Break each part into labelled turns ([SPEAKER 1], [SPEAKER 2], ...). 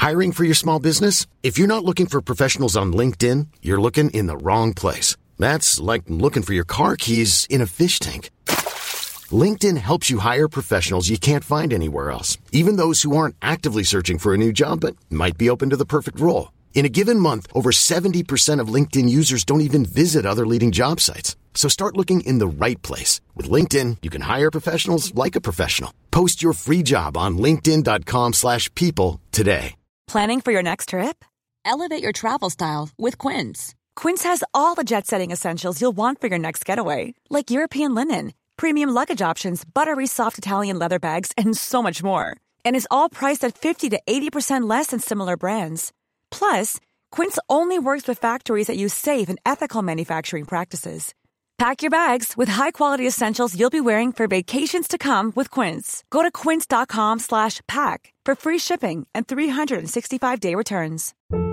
[SPEAKER 1] Hiring for your small business? If you're not looking for professionals on LinkedIn, you're looking in the wrong place. That's like looking for your car keys in a fish tank. LinkedIn helps you hire professionals you can't find anywhere else, even those who aren't actively searching for a new job but might be open to the perfect role. In a given month, over 70% of LinkedIn users don't even visit other leading job sites. So start looking in the right place. With LinkedIn, you can hire professionals like a professional. Post your free job on linkedin.com/people today.
[SPEAKER 2] Planning for your next trip? Elevate your travel style with Quince. Quince has all the jet-setting essentials you'll want for your next getaway, like European linen, premium luggage options, buttery soft Italian leather bags, and so much more. And is all priced at 50 to 80% less than similar brands. Plus, Quince only works with factories that use safe and ethical manufacturing practices. Pack your bags with high-quality essentials you'll be wearing for vacations to come with Quince. Go to quince.com/pack for free shipping and 365-day returns.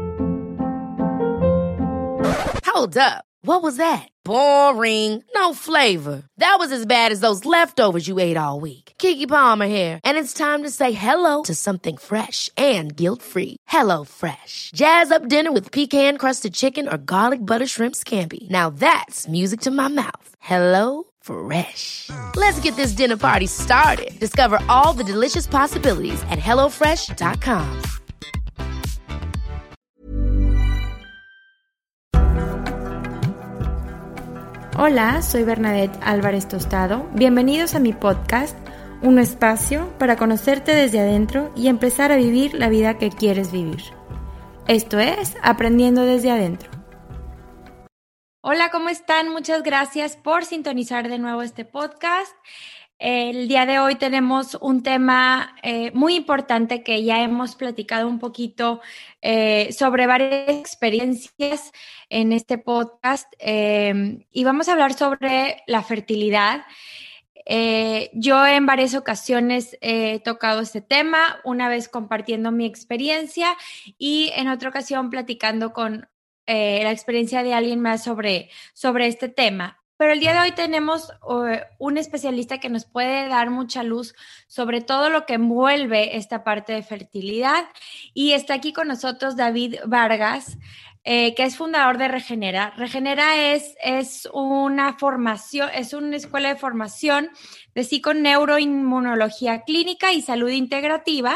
[SPEAKER 3] Hold up. What was that? Boring. No flavor. That was as bad as those leftovers you ate all week. Keke Palmer here, and it's time to say hello to something fresh and guilt-free. Hello Fresh. Jazz up dinner with pecan-crusted chicken or garlic butter shrimp scampi. Now that's music to my mouth. Hello Fresh. Let's get this dinner party started. Discover all the delicious possibilities at hellofresh.com.
[SPEAKER 4] Hola, soy Bernadette Álvarez Tostado. Bienvenidos a mi podcast, un espacio para conocerte desde adentro y empezar a vivir la vida que quieres vivir. Esto es Aprendiendo desde Adentro. Hola, ¿cómo están? Muchas gracias por sintonizar de nuevo este podcast. El día de hoy tenemos un tema muy importante que ya hemos platicado un poquito sobre varias experiencias en este podcast y vamos a hablar sobre la fertilidad. Yo en varias ocasiones he tocado este tema, una vez compartiendo mi experiencia y en otra ocasión platicando con la experiencia de alguien más sobre este tema. Pero el día de hoy tenemos un especialista que nos puede dar mucha luz sobre todo lo que envuelve esta parte de fertilidad. Y está aquí con nosotros David Vargas, que es fundador de Regenera. Regenera es una formación, es una escuela de formación de psiconeuroinmunología clínica y salud integrativa.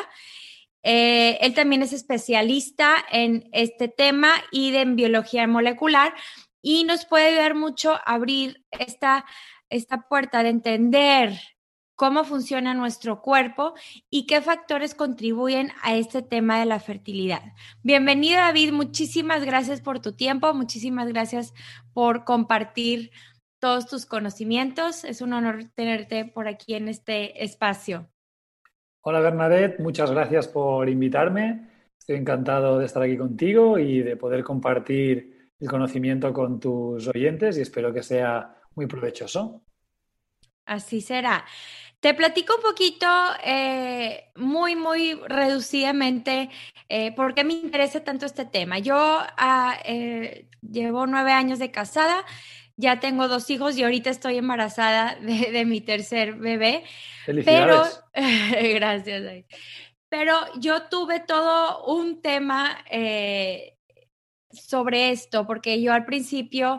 [SPEAKER 4] Él también es especialista en este tema y en biología molecular. Y nos puede ayudar mucho a abrir esta puerta de entender cómo funciona nuestro cuerpo y qué factores contribuyen a este tema de la fertilidad. Bienvenido, David. Muchísimas gracias por tu tiempo. Muchísimas gracias por compartir todos tus conocimientos. Es un honor tenerte por aquí en este espacio.
[SPEAKER 5] Hola, Bernadette. Muchas gracias por invitarme. Estoy encantado de estar aquí contigo y de poder compartir el conocimiento con tus oyentes y espero que sea muy provechoso.
[SPEAKER 4] Así será. Te platico un poquito, muy reducidamente, por qué me interesa tanto este tema. Yo llevo 9 años de casada, ya tengo 2 hijos y ahorita estoy embarazada de mi tercer bebé.
[SPEAKER 5] ¡Felicidades!
[SPEAKER 4] Pero, gracias, David. Pero yo tuve todo un tema sobre esto, porque yo al principio,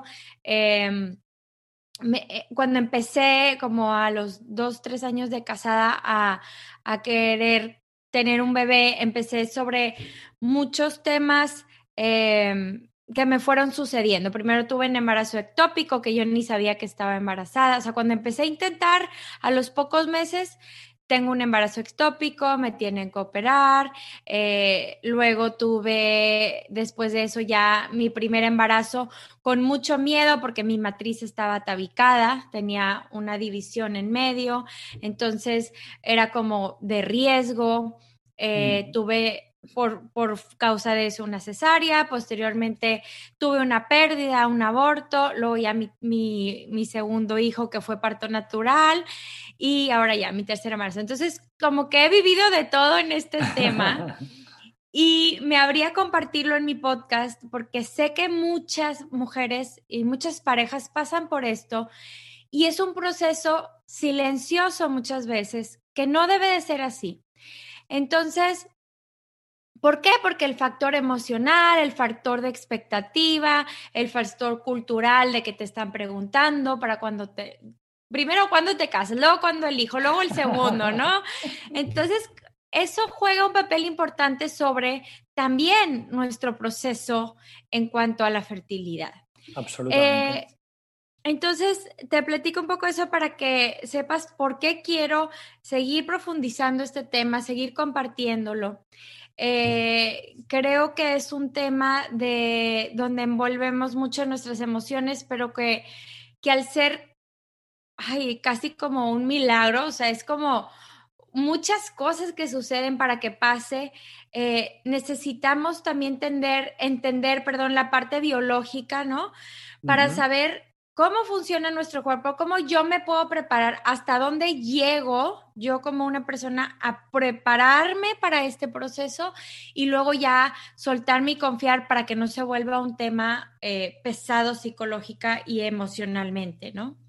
[SPEAKER 4] cuando empecé como a los 2-3 años de casada a querer tener un bebé, empecé sobre muchos temas que me fueron sucediendo. Primero tuve un embarazo ectópico, que yo ni sabía que estaba embarazada. O sea, cuando empecé a intentar, a los pocos meses, tengo un embarazo ectópico, me tienen que operar. Luego tuve, después de eso, ya mi primer embarazo con mucho miedo porque mi matriz estaba tabicada, tenía una división en medio, entonces era como de riesgo. Tuve por causa de eso una cesárea, posteriormente tuve una pérdida, un aborto, luego ya mi segundo hijo que fue parto natural y ahora ya mi tercer embarazo. Entonces como que he vivido de todo en este tema y me habría compartirlo en mi podcast porque sé que muchas mujeres y muchas parejas pasan por esto y es un proceso silencioso muchas veces que no debe de ser así. Entonces, ¿Por qué? Porque el factor emocional, el factor de expectativa, el factor cultural de que te están preguntando para primero cuando te casas, luego cuando el hijo, luego el segundo, ¿no? Entonces, eso juega un papel importante sobre también nuestro proceso en cuanto a la fertilidad.
[SPEAKER 5] Absolutamente.
[SPEAKER 4] Entonces, te platico un poco eso para que sepas por qué quiero seguir profundizando este tema, seguir compartiéndolo. Creo que es un tema donde envolvemos mucho nuestras emociones, pero que al ser casi como un milagro, o sea, es como muchas cosas que suceden para que pase. Necesitamos también entender, la parte biológica, ¿no? Para saber cómo funciona nuestro cuerpo, cómo yo me puedo preparar, hasta dónde llego yo como una persona a prepararme para este proceso y luego ya soltarme y confiar para que no se vuelva un tema pesado psicológica y emocionalmente, ¿no?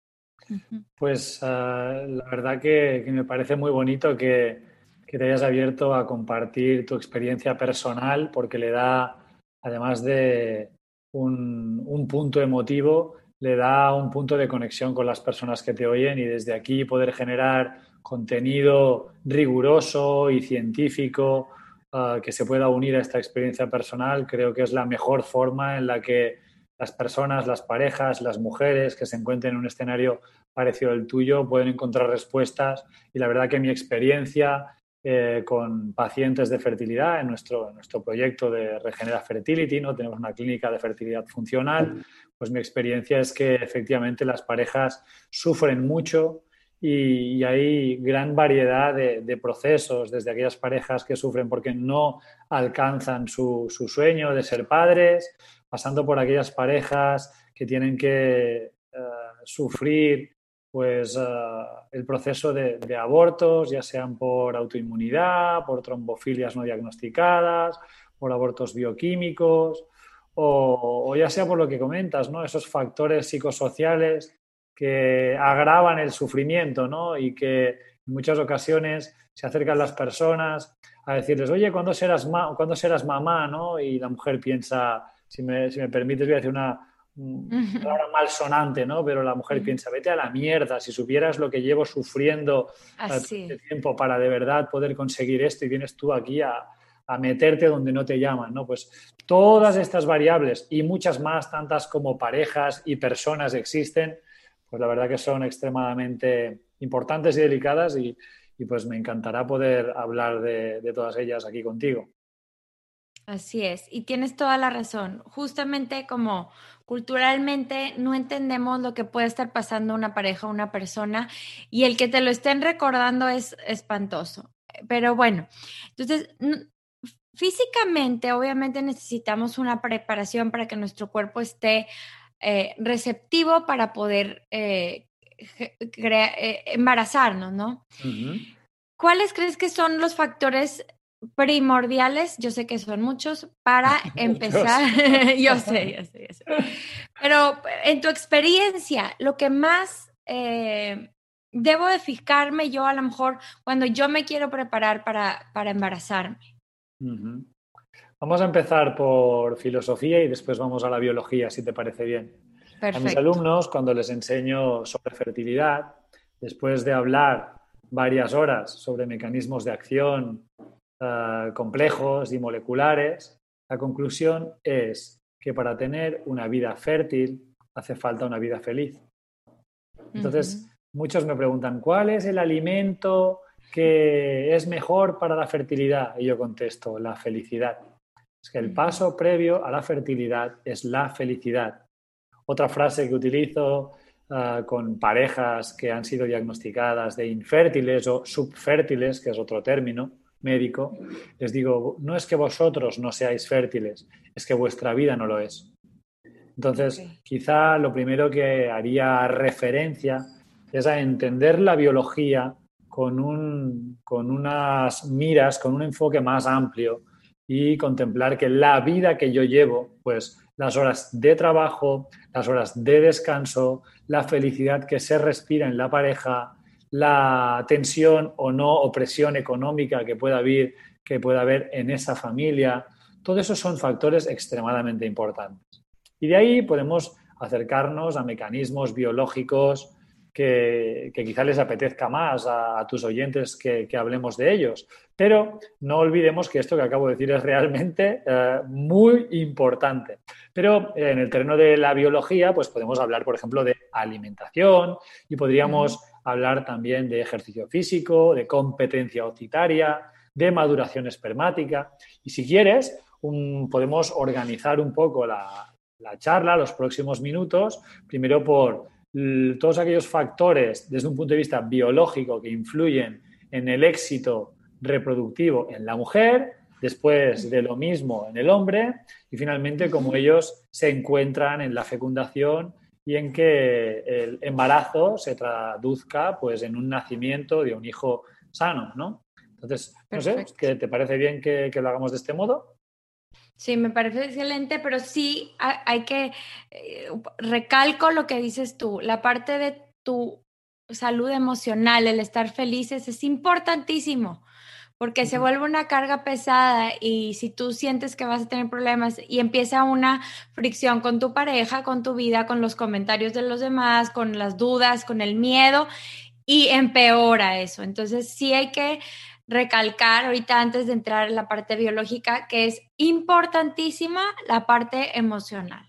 [SPEAKER 5] Pues la verdad que me parece muy bonito que te hayas abierto a compartir tu experiencia personal porque le da, además de un punto emotivo, le da un punto de conexión con las personas que te oyen y desde aquí poder generar contenido riguroso y científico que se pueda unir a esta experiencia personal, creo que es la mejor forma en la que las personas, las parejas, las mujeres que se encuentren en un escenario parecido al tuyo pueden encontrar respuestas y la verdad que mi experiencia con pacientes de fertilidad en nuestro proyecto de Regenera Fertility, ¿no? Tenemos una clínica de fertilidad funcional, pues mi experiencia es que efectivamente las parejas sufren mucho y hay gran variedad de procesos, desde aquellas parejas que sufren porque no alcanzan su sueño de ser padres, pasando por aquellas parejas que tienen que sufrir pues el proceso de abortos, ya sean por autoinmunidad, por trombofilias no diagnosticadas, por abortos bioquímicos o ya sea por lo que comentas, ¿no? Esos factores psicosociales que agravan el sufrimiento, ¿no? Y que en muchas ocasiones se acercan las personas a decirles, oye, ¿cuándo serás mamá? ¿No? Y la mujer piensa, si me permites, voy a decir una palabra malsonante, ¿no? Pero la mujer piensa, vete a la mierda, si supieras lo que llevo sufriendo todo este tiempo para de verdad poder conseguir esto y vienes tú aquí a meterte donde no te llaman, ¿no? Pues todas estas variables y muchas más, tantas como parejas y personas existen, pues la verdad que son extremadamente importantes y delicadas y pues me encantará poder hablar de todas ellas aquí contigo.
[SPEAKER 4] Así es, y tienes toda la razón. Justamente como culturalmente no entendemos lo que puede estar pasando una pareja o una persona y el que te lo estén recordando es espantoso. Pero bueno, entonces físicamente obviamente necesitamos una preparación para que nuestro cuerpo esté receptivo para poder embarazarnos, ¿no? ¿Cuáles crees que son los factores primordiales? Yo sé que son muchos para empezar. Yo sé. Pero en tu experiencia, lo que más debo de fijarme yo a lo mejor cuando yo me quiero preparar para embarazarme.
[SPEAKER 5] Vamos a empezar por filosofía y después vamos a la biología, si te parece bien.
[SPEAKER 4] Perfecto.
[SPEAKER 5] A mis alumnos, cuando les enseño sobre fertilidad, después de hablar varias horas sobre mecanismos de acción complejos y moleculares, la conclusión es que para tener una vida fértil hace falta una vida feliz. Entonces, muchos me preguntan, ¿cuál es el alimento que es mejor para la fertilidad? Y yo contesto, la felicidad. Es que el paso previo a la fertilidad es la felicidad. Otra frase que utilizo con parejas que han sido diagnosticadas de infértiles o subfértiles, que es otro término médico, les digo, no es que vosotros no seáis fértiles, es que vuestra vida no lo es. Entonces, quizá lo primero que haría referencia es a entender la biología con unas miras, con un enfoque más amplio y contemplar que la vida que yo llevo, pues las horas de trabajo, las horas de descanso, la felicidad que se respira en la pareja, la tensión o no o presión económica que pueda haber que pueda haber en esa familia. Todo eso son factores extremadamente importantes. Y de ahí podemos acercarnos a mecanismos biológicos que quizá les apetezca más a tus oyentes que hablemos de ellos. Pero no olvidemos que esto que acabo de decir es realmente muy importante. Pero en el terreno de la biología, pues podemos hablar, por ejemplo, de alimentación y podríamos hablar también de ejercicio físico, de competencia ocitaria, de maduración espermática. Y si quieres, podemos organizar un poco la charla, los próximos minutos, primero por todos aquellos factores desde un punto de vista biológico que influyen en el éxito reproductivo en la mujer, después de lo mismo en el hombre y finalmente cómo ellos se encuentran en la fecundación y en que el embarazo se traduzca pues, en un nacimiento de un hijo sano, ¿no? Entonces, no sé, ¿qué te parece bien que lo hagamos de este modo?
[SPEAKER 4] Sí, me parece excelente, pero sí hay que, recalco lo que dices tú, la parte de tu salud emocional, el estar felices es importantísimo, porque se vuelve una carga pesada y si tú sientes que vas a tener problemas y empieza una fricción con tu pareja, con tu vida, con los comentarios de los demás, con las dudas, con el miedo y empeora eso. Entonces sí hay que recalcar ahorita antes de entrar en la parte biológica que es importantísima la parte emocional,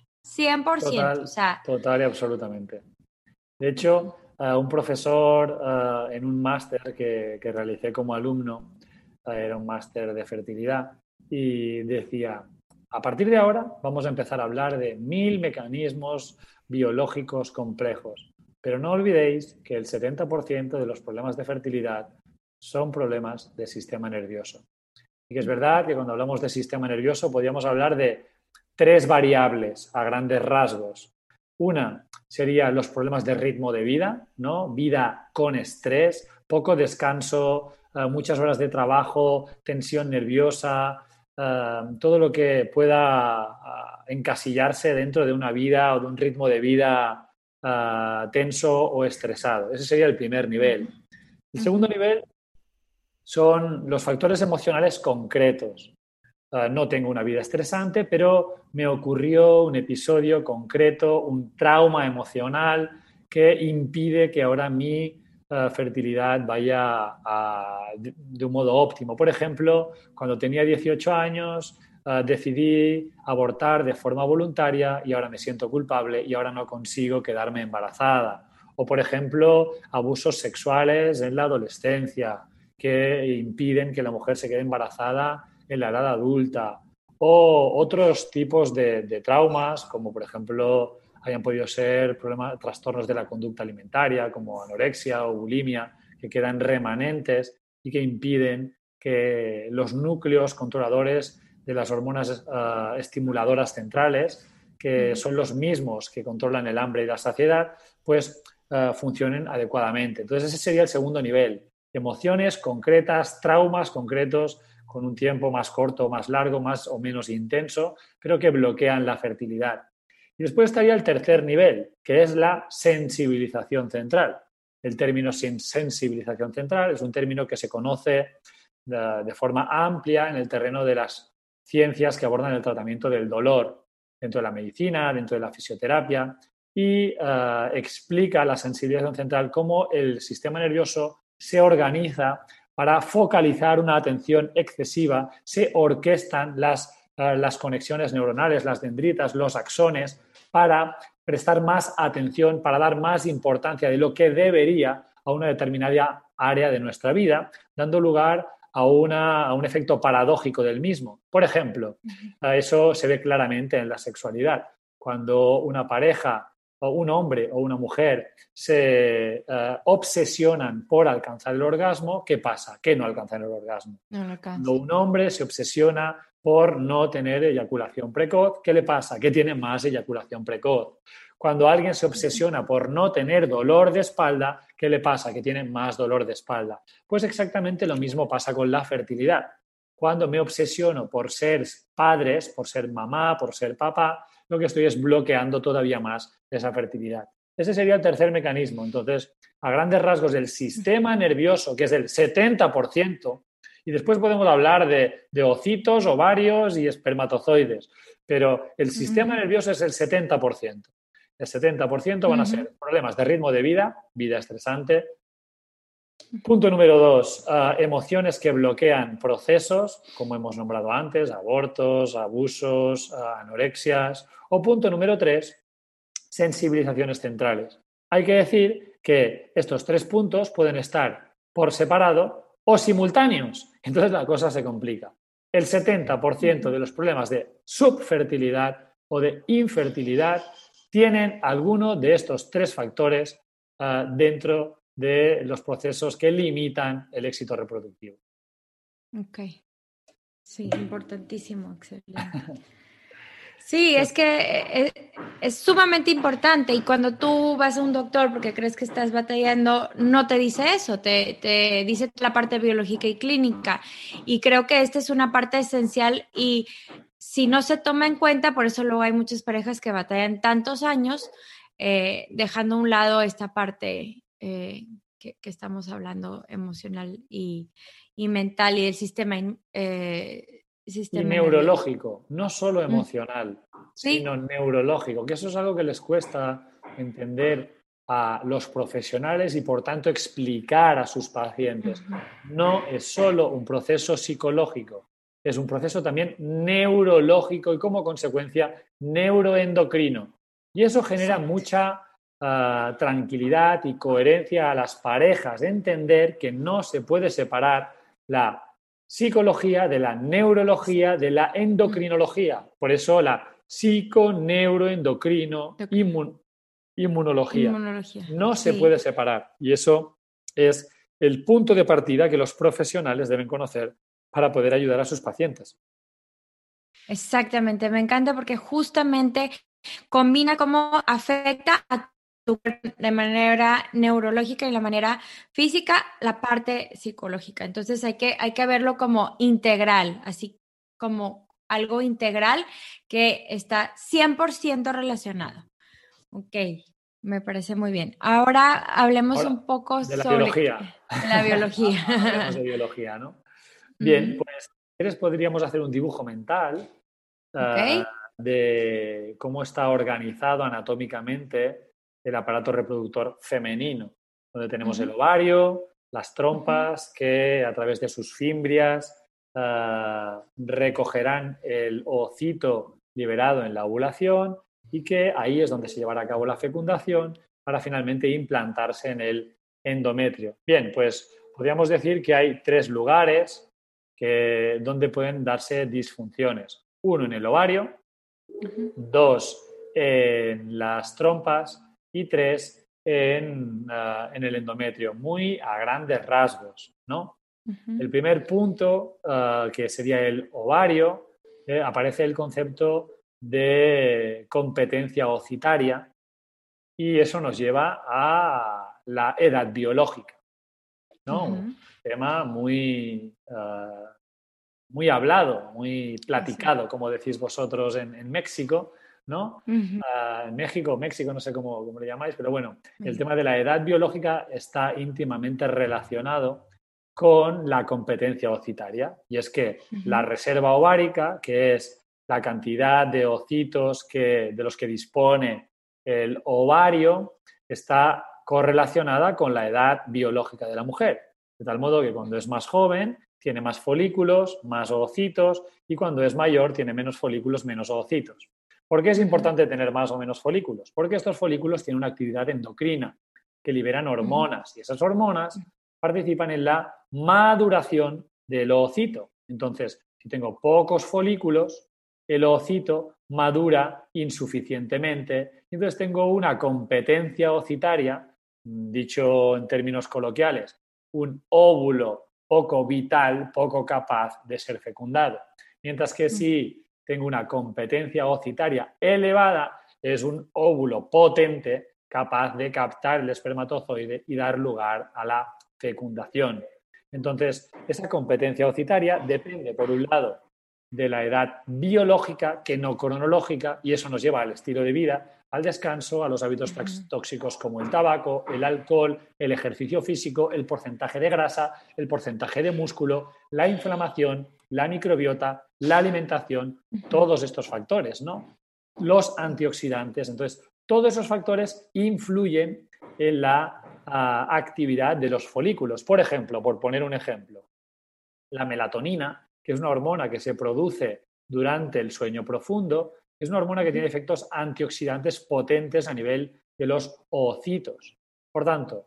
[SPEAKER 4] 100%.
[SPEAKER 5] Total y absolutamente. De hecho, un profesor en un máster que realicé como alumno, era un máster de fertilidad, y decía, a partir de ahora vamos a empezar a hablar de 1000 mecanismos biológicos complejos, pero no olvidéis que el 70% de los problemas de fertilidad son problemas del sistema nervioso. Y que es verdad que cuando hablamos de sistema nervioso podríamos hablar de 3 variables a grandes rasgos. Una serían los problemas de ritmo de vida, ¿no? Vida con estrés, poco descanso, muchas horas de trabajo, tensión nerviosa, todo lo que pueda encasillarse dentro de una vida o de un ritmo de vida tenso o estresado. Ese sería el primer nivel. El segundo nivel son los factores emocionales concretos. No tengo una vida estresante, pero me ocurrió un episodio concreto, un trauma emocional que impide que ahora mi fertilidad vaya de un modo óptimo. Por ejemplo, cuando tenía 18 años, decidí abortar de forma voluntaria y ahora me siento culpable y ahora no consigo quedarme embarazada. O, por ejemplo, abusos sexuales en la adolescencia que impiden que la mujer se quede embarazada en la edad adulta, o otros tipos de traumas, como por ejemplo hayan podido ser trastornos de la conducta alimentaria, como anorexia o bulimia, que quedan remanentes y que impiden que los núcleos controladores de las hormonas estimuladoras centrales, que son los mismos que controlan el hambre y la saciedad, pues funcionen adecuadamente. Entonces ese sería el segundo nivel. Emociones concretas, traumas concretos, con un tiempo más corto o más largo, más o menos intenso, pero que bloquean la fertilidad. Y después estaría el tercer nivel, que es la sensibilización central. El término sensibilización central es un término que se conoce de forma amplia en el terreno de las ciencias que abordan el tratamiento del dolor, dentro de la medicina, dentro de la fisioterapia, y explica la sensibilización central cómo el sistema nervioso se organiza para focalizar una atención excesiva, se orquestan las conexiones neuronales, las dendritas, los axones, para prestar más atención, para dar más importancia de lo que debería a una determinada área de nuestra vida, dando lugar a un efecto paradójico del mismo. Por ejemplo, eso se ve claramente en la sexualidad. Cuando una pareja o un hombre o una mujer se obsesionan por alcanzar el orgasmo, ¿qué pasa? Que no alcanzan el orgasmo.
[SPEAKER 4] No lo alcanza.
[SPEAKER 5] Cuando un hombre se obsesiona por no tener eyaculación precoz, ¿qué le pasa? Que tiene más eyaculación precoz. Cuando alguien se obsesiona por no tener dolor de espalda, ¿qué le pasa? Que tiene más dolor de espalda. Pues exactamente lo mismo pasa con la fertilidad. Cuando me obsesiono por ser padres, por ser mamá, por ser papá, lo que estoy es bloqueando todavía más esa fertilidad. Ese sería el tercer mecanismo. Entonces, a grandes rasgos, el sistema nervioso, que es el 70%, Y después podemos hablar de ocitos, ovarios y espermatozoides, pero el sistema nervioso es el 70%. El 70% van a ser problemas de ritmo de vida, vida estresante. Punto número 2, emociones que bloquean procesos, como hemos nombrado antes, abortos, abusos, anorexias. O punto número 3, sensibilizaciones centrales. Hay que decir que estos 3 puntos pueden estar por separado o simultáneos. Entonces la cosa se complica. El 70% de los problemas de subfertilidad o de infertilidad tienen alguno de estos 3 factores dentro de los procesos que limitan el éxito reproductivo.
[SPEAKER 4] Ok. Sí, importantísimo, excelente. Sí, es que es sumamente importante y cuando tú vas a un doctor porque crees que estás batallando, no te dice eso, te dice la parte biológica y clínica. Y creo que esta es una parte esencial y si no se toma en cuenta, por eso luego hay muchas parejas que batallan tantos años dejando a un lado esta parte que estamos hablando emocional y mental y del sistema
[SPEAKER 5] y neurológico, no solo emocional,
[SPEAKER 4] sí,
[SPEAKER 5] sino neurológico, que eso es algo que les cuesta entender a los profesionales y por tanto explicar a sus pacientes. No es solo un proceso psicológico, es un proceso también neurológico y como consecuencia neuroendocrino. Y eso genera mucha tranquilidad y coherencia a las parejas, entender que no se puede separar la psicología de la neurología, de la endocrinología. Por eso la psiconeuroendocrino inmunología. No se puede separar. Y eso es el punto de partida que los profesionales deben conocer para poder ayudar a sus pacientes.
[SPEAKER 4] Exactamente. Me encanta porque justamente combina cómo afecta a tu cuerpo de manera neurológica y de manera física la parte psicológica. Entonces hay que verlo como integral, así como algo integral que está 100% relacionado. Ok, me parece muy bien. Ahora hablemos un poco
[SPEAKER 5] de la
[SPEAKER 4] sobre
[SPEAKER 5] biología.
[SPEAKER 4] La biología.
[SPEAKER 5] Hablemos de biología, ¿no? Bien, pues si quieres podríamos hacer un dibujo mental de cómo está organizado anatómicamente el aparato reproductor femenino, donde tenemos el ovario, las trompas que a través de sus fimbrias recogerán el ovocito liberado en la ovulación y que ahí es donde se llevará a cabo la fecundación para finalmente implantarse en el endometrio. Bien, pues podríamos decir que hay 3 lugares donde pueden darse disfunciones. 1 en el ovario, 2 en las trompas y 3 en el endometrio, muy a grandes rasgos, ¿no? El primer punto, que sería el ovario, aparece el concepto de competencia ovocitaria y eso nos lleva a la edad biológica, ¿no? Un tema muy hablado, muy platicado, como decís vosotros en México, ¿no? En México, no sé cómo le llamáis, pero bueno, el tema de la edad biológica está íntimamente relacionado con la competencia ovocitaria. Y es que la reserva ovárica, que es la cantidad de ovocitos de los que dispone el ovario, está correlacionada con la edad biológica de la mujer. De tal modo que cuando es más joven tiene más folículos, más ovocitos, y cuando es mayor tiene menos folículos, menos ovocitos. ¿Por qué es importante tener más o menos folículos? Porque estos folículos tienen una actividad endocrina que liberan hormonas y esas hormonas participan en la maduración del ovocito. Entonces, si tengo pocos folículos, el ovocito madura insuficientemente. Entonces tengo una competencia ovocitaria, dicho en términos coloquiales, un óvulo poco vital, poco capaz de ser fecundado. Mientras que si tengo una competencia ovocitaria elevada, es un óvulo potente capaz de captar el espermatozoide y dar lugar a la fecundación. Entonces, esa competencia ovocitaria depende, por un lado, de la edad biológica que no cronológica, y eso nos lleva al estilo de vida. al descanso, a los hábitos tóxicos como el tabaco, el alcohol, el ejercicio físico, el porcentaje de grasa, el porcentaje de músculo, la inflamación, la microbiota, la alimentación, todos estos factores, ¿no? Los antioxidantes. Entonces, todos esos factores influyen en la actividad de los folículos. Por ejemplo, por poner un ejemplo, la melatonina, que es una hormona que se produce durante el sueño profundo, es una hormona que tiene efectos antioxidantes potentes a nivel de los oocitos. Por tanto,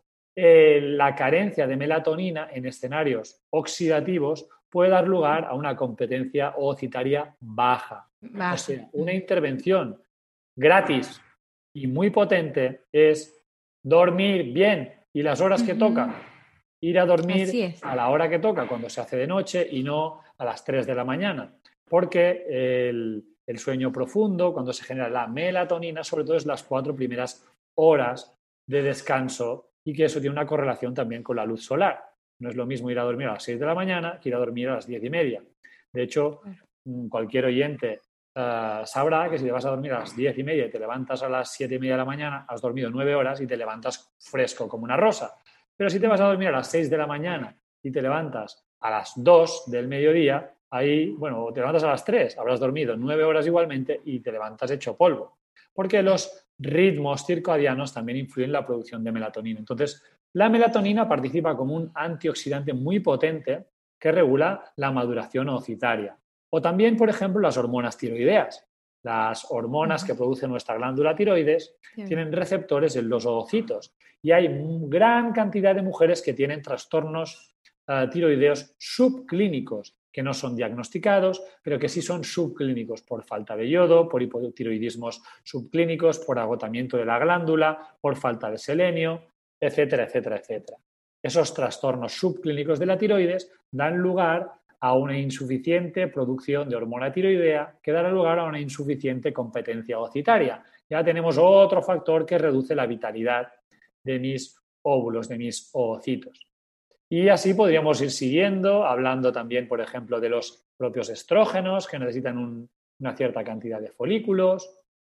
[SPEAKER 5] la carencia de melatonina en escenarios oxidativos puede dar lugar a una competencia oocitaria baja. O sea, una intervención gratis y muy potente es dormir bien y las horas que toca. Ir a dormir a la hora que toca, cuando se hace de noche y no a las 3 de la mañana. Porque el sueño profundo, cuando se genera la melatonina, sobre todo es las 4 primeras horas de descanso y que eso tiene una correlación también con la luz solar. No es lo mismo ir a dormir a las 6 de la mañana que ir a dormir a las 10:30. De hecho, cualquier oyente sabrá que si te vas a dormir a las 10:30 y te levantas a las 7:30 de la mañana, has dormido 9 horas y te levantas fresco como una rosa. Pero si te vas a dormir a las 6 de la mañana y te levantas a las 2 del mediodía, ahí, bueno, te levantas a las 3, habrás dormido 9 horas igualmente y te levantas hecho polvo. Porque los ritmos circadianos también influyen en la producción de melatonina. Entonces, la melatonina participa como un antioxidante muy potente que regula la maduración oocitaria. O también, por ejemplo, las hormonas tiroideas. Las hormonas que produce nuestra glándula tiroides tienen receptores en los oocitos. Y hay gran cantidad de mujeres que tienen trastornos tiroideos subclínicos, que no son diagnosticados, pero que sí son subclínicos por falta de yodo, por hipotiroidismos subclínicos, por agotamiento de la glándula, por falta de selenio, etcétera, etcétera, etcétera. Esos trastornos subclínicos de la tiroides dan lugar a una insuficiente producción de hormona tiroidea que dará lugar a una insuficiente competencia oocitaria. Ya tenemos otro factor que reduce la vitalidad de mis óvulos, de mis oocitos. Y así podríamos ir siguiendo, hablando también, por ejemplo, de los propios estrógenos que necesitan una cierta cantidad de folículos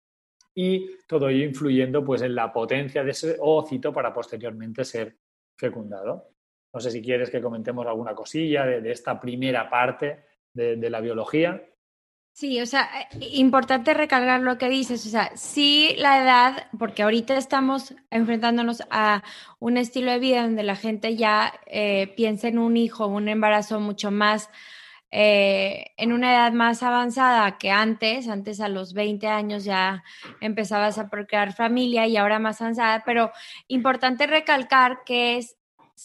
[SPEAKER 5] y todo ello influyendo pues, en la potencia de ese oocito para posteriormente ser fecundado. No sé si quieres que comentemos alguna cosilla de esta primera parte de la biología.
[SPEAKER 4] Sí, o sea, importante recalcar lo que dices, o sea, sí la edad, porque ahorita estamos enfrentándonos a un estilo de vida donde la gente ya piensa en un hijo, un embarazo mucho más, en una edad más avanzada que antes a los 20 años ya empezabas a procrear familia y ahora más avanzada, pero importante recalcar que es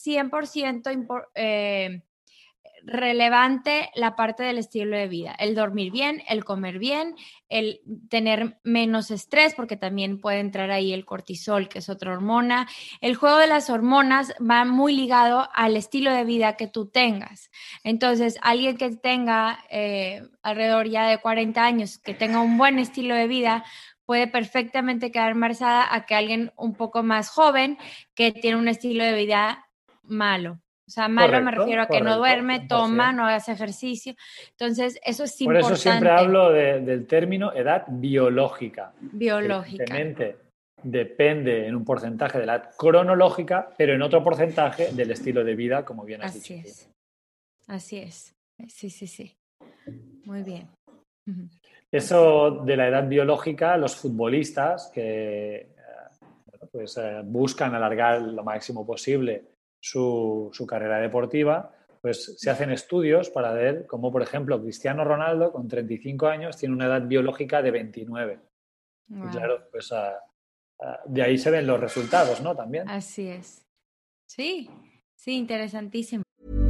[SPEAKER 4] 100% relevante la parte del estilo de vida, el dormir bien, el comer bien, el tener menos estrés, porque también puede entrar ahí el cortisol, que es otra hormona. El juego de las hormonas va muy ligado al estilo de vida que tú tengas. Entonces, alguien que tenga alrededor ya de 40 años, que tenga un buen estilo de vida, puede perfectamente quedar embarazada a que alguien un poco más joven que tiene un estilo de vida malo. O sea, malo me refiero a que no duerme, 100%. Toma, no hace ejercicio. Entonces, eso es importante.
[SPEAKER 5] Por eso siempre hablo del término edad biológica.
[SPEAKER 4] Biológica.
[SPEAKER 5] Evidentemente, depende en un porcentaje de la edad cronológica, pero en otro porcentaje del estilo de vida, como bien has dicho.
[SPEAKER 4] Así es. Sí. Muy bien.
[SPEAKER 5] Eso de la edad biológica, los futbolistas que buscan alargar lo máximo posible su carrera deportiva, pues se hacen estudios para ver cómo, por ejemplo, Cristiano Ronaldo con 35 años tiene una edad biológica de 29. Wow. Y claro, pues de ahí se ven los resultados, ¿no? También.
[SPEAKER 4] Así es. Sí, interesantísimo.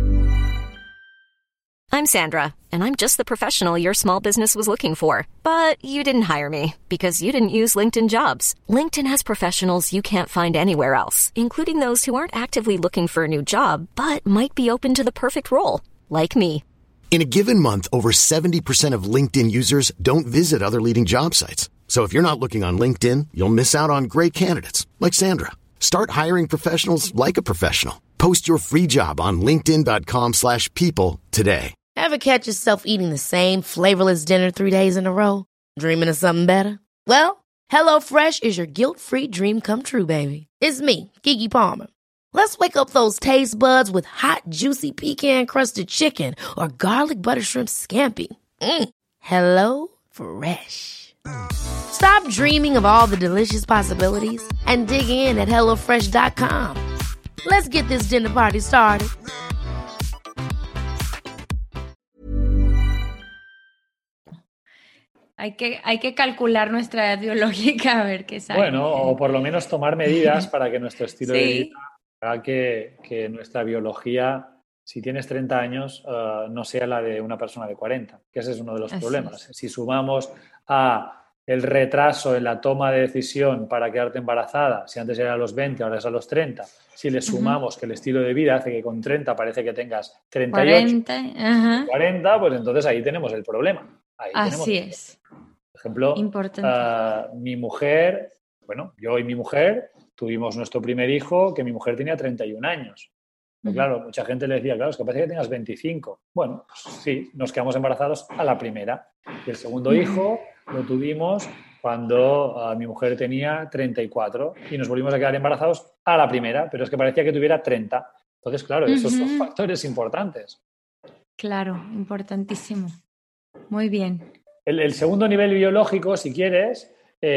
[SPEAKER 2] I'm Sandra, and I'm just the professional your small business was looking for. But you didn't hire me because you didn't use LinkedIn Jobs. LinkedIn has professionals you can't find anywhere else, including those who aren't actively looking for a new job, but might be open to the perfect role, like me.
[SPEAKER 1] In a given month, over 70% of LinkedIn users don't visit other leading job sites. So if you're not looking on LinkedIn, you'll miss out on great candidates, like Sandra. Start hiring professionals like a professional. Post your free job on linkedin.com/people today.
[SPEAKER 3] Ever catch yourself eating the same flavorless dinner 3 days in a row? Dreaming of something better? Well, HelloFresh is your guilt-free dream come true, baby. It's me, Keke Palmer. Let's wake up those taste buds with hot, juicy pecan-crusted chicken or garlic butter shrimp scampi. Hello Fresh. Stop dreaming of all the delicious possibilities and dig in at HelloFresh.com. Let's get this dinner party started.
[SPEAKER 4] Hay que calcular nuestra edad biológica a ver qué sale.
[SPEAKER 5] Bueno, o por lo menos tomar medidas para que nuestro estilo de vida haga que nuestra biología, si tienes 30 años, no sea la de una persona de 40, que ese es uno de los problemas. Si sumamos a el retraso en la toma de decisión para quedarte embarazada, si antes era a los 20, ahora es a los 30, si le sumamos que el estilo de vida hace que con 30 parece que tengas 38, 40, pues entonces ahí tenemos el problema.
[SPEAKER 4] Así es.
[SPEAKER 5] Por ejemplo, mi mujer, bueno, yo y mi mujer tuvimos nuestro primer hijo, que mi mujer tenía 31 años. Pero claro, mucha gente le decía, claro, es que parece que tengas 25. Bueno, pues sí, nos quedamos embarazados a la primera. Y el segundo hijo lo tuvimos cuando mi mujer tenía 34 y nos volvimos a quedar embarazados a la primera, pero es que parecía que tuviera 30. Entonces, claro, esos son factores importantes.
[SPEAKER 4] Claro, importantísimo. Muy bien.
[SPEAKER 5] El segundo nivel biológico, si quieres,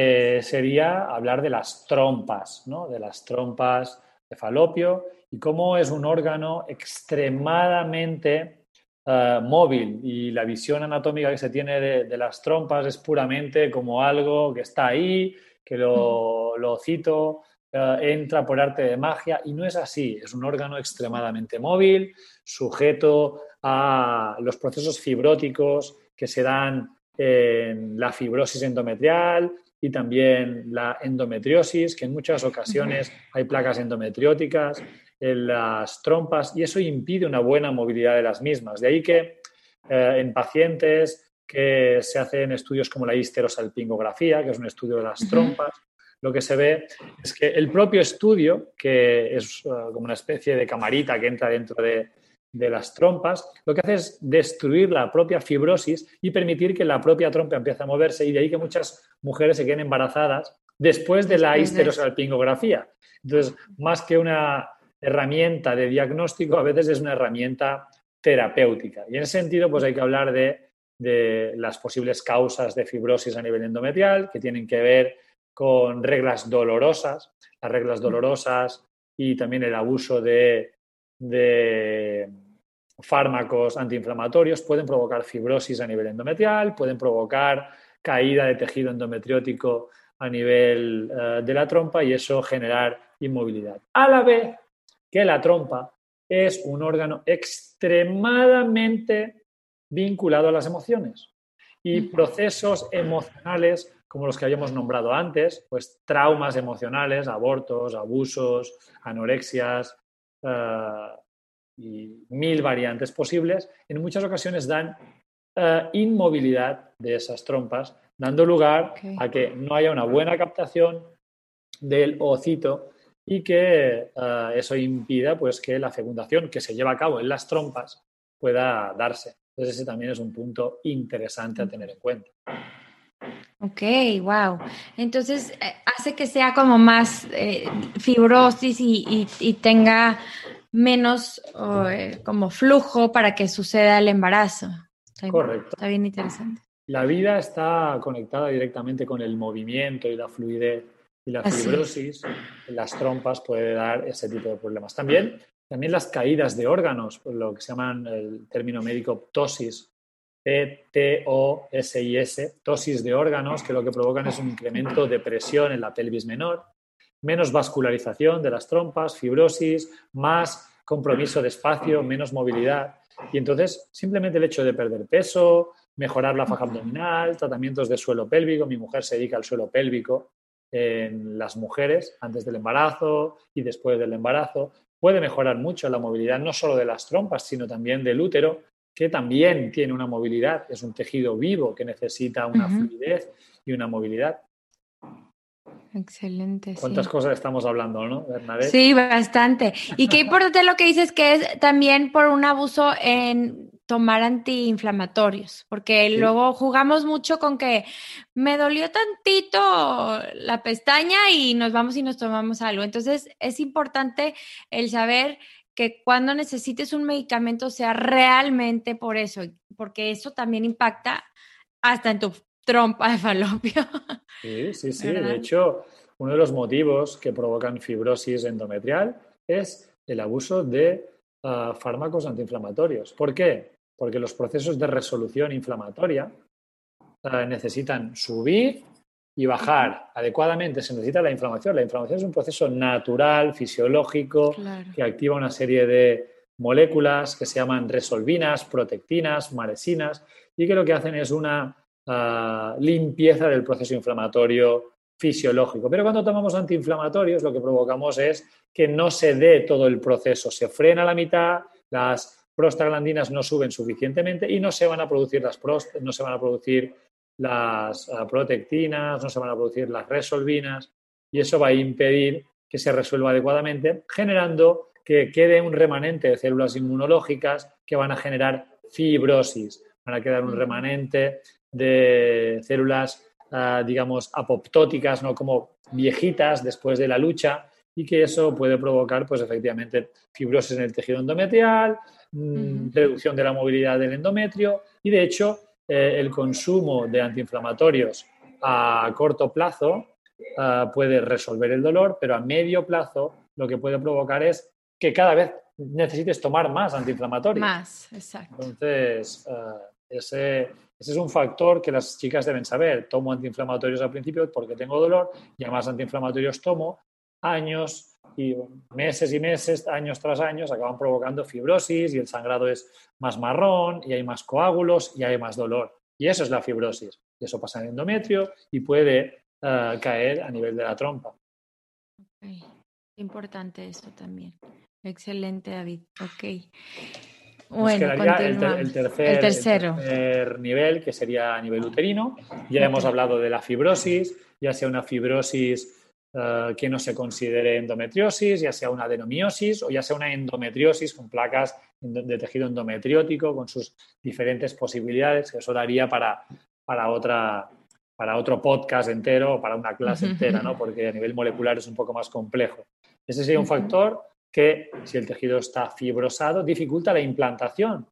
[SPEAKER 5] sería hablar de las trompas, ¿no? De las trompas de falopio y cómo es un órgano extremadamente móvil, y la visión anatómica que se tiene de las trompas es puramente como algo que está ahí, que lo cito, entra por arte de magia, y no es así. Es un órgano extremadamente móvil, sujeto a los procesos fibróticos que se dan en la fibrosis endometrial y también la endometriosis, que en muchas ocasiones hay placas endometrióticas en las trompas, y eso impide una buena movilidad de las mismas. De ahí que en pacientes que se hacen estudios como la histerosalpingografía, que es un estudio de las trompas, lo que se ve es que el propio estudio, que es como una especie de camarita que entra dentro de las trompas, lo que hace es destruir la propia fibrosis y permitir que la propia trompa empiece a moverse, y de ahí que muchas mujeres se queden embarazadas después de la histerosalpingografía. Entonces, más que una herramienta de diagnóstico, a veces es una herramienta terapéutica. Y en ese sentido, pues hay que hablar de las posibles causas de fibrosis a nivel endometrial, que tienen que ver con reglas dolorosas, las reglas dolorosas y también el abuso de fármacos antiinflamatorios pueden provocar fibrosis a nivel endometrial, pueden provocar caída de tejido endometriótico a nivel de la trompa, y eso generar inmovilidad. A la vez que la trompa es un órgano extremadamente vinculado a las emociones y procesos emocionales como los que habíamos nombrado antes, pues traumas emocionales, abortos, abusos, anorexias, y 1000 variantes posibles, en muchas ocasiones dan inmovilidad de esas trompas, dando lugar a que no haya una buena captación del ovocito y que eso impida, pues, que la fecundación que se lleva a cabo en las trompas pueda darse. Entonces ese también es un punto interesante a tener en cuenta.
[SPEAKER 4] Ok, wow. Entonces hace que sea como más fibrosis y tenga menos como flujo para que suceda el embarazo.
[SPEAKER 5] Correcto.
[SPEAKER 4] Está bien interesante.
[SPEAKER 5] La vida está conectada directamente con el movimiento y la fluidez, y la fibrosis en las trompas puede dar ese tipo de problemas. También las caídas de órganos, lo que se llaman el término médico ptosis, P-T-O-S-I-S, ptosis de órganos, que lo que provocan es un incremento de presión en la pelvis menor, menos vascularización de las trompas, fibrosis, más compromiso de espacio, menos movilidad. Y entonces simplemente el hecho de perder peso, mejorar la faja abdominal, tratamientos de suelo pélvico. Mi mujer se dedica al suelo pélvico en las mujeres antes del embarazo y después del embarazo. Puede mejorar mucho la movilidad, no solo de las trompas, sino también del útero, que también tiene una movilidad. Es un tejido vivo que necesita una fluidez y una movilidad.
[SPEAKER 4] Excelente.
[SPEAKER 5] ¿Cuántas cosas estamos hablando, no, Bernadette?
[SPEAKER 4] Sí, bastante. Y qué importante lo que dices, que es también por un abuso en tomar antiinflamatorios, porque luego jugamos mucho con que me dolió tantito la pestaña y nos vamos y nos tomamos algo. Entonces, es importante el saber que cuando necesites un medicamento sea realmente por eso, porque eso también impacta hasta en tu trompa de falopio.
[SPEAKER 5] Sí.
[SPEAKER 4] ¿Verdad?
[SPEAKER 5] De hecho, uno de los motivos que provocan fibrosis endometrial es el abuso de fármacos antiinflamatorios. ¿Por qué? Porque los procesos de resolución inflamatoria necesitan subir y bajar adecuadamente. Se necesita la inflamación. La inflamación es un proceso natural, fisiológico, que activa una serie de moléculas que se llaman resolvinas, protectinas, maresinas, y que lo que hacen es una limpieza del proceso inflamatorio fisiológico. Pero cuando tomamos antiinflamatorios, lo que provocamos es que no se dé todo el proceso. Se frena a la mitad, las prostaglandinas no suben suficientemente y no se van a producir las protectinas, no se van a producir las resolvinas, y eso va a impedir que se resuelva adecuadamente, generando que quede un remanente de células inmunológicas que van a generar fibrosis. Van a quedar un remanente de células, digamos, apoptóticas, ¿no? Como viejitas después de la lucha, y que eso puede provocar, pues efectivamente, fibrosis en el tejido endometrial, reducción de la movilidad del endometrio, y de hecho el consumo de antiinflamatorios a corto plazo puede resolver el dolor, pero a medio plazo lo que puede provocar es que cada vez necesites tomar más antiinflamatorios.
[SPEAKER 4] Más, exacto.
[SPEAKER 5] Entonces, ese es un factor que las chicas deben saber. Tomo antiinflamatorios al principio porque tengo dolor, y además antiinflamatorios tomo años y meses, años tras años, acaban provocando fibrosis, y el sangrado es más marrón, y hay más coágulos, y hay más dolor. Y eso es la fibrosis. Y eso pasa en el endometrio y puede caer a nivel de la trompa.
[SPEAKER 4] Okay. Importante eso también. Excelente, David. Ok. Bueno,
[SPEAKER 5] el tercer nivel, que sería a nivel uterino. Ya hemos hablado de la fibrosis, ya sea una fibrosis que no se considere endometriosis, ya sea una adenomiosis o ya sea una endometriosis con placas de tejido endometriótico, con sus diferentes posibilidades, que eso daría para otro podcast entero o para una clase entera, ¿no? Porque a nivel molecular es un poco más complejo. Ese sería un factor que, si el tejido está fibrosado, dificulta la implantación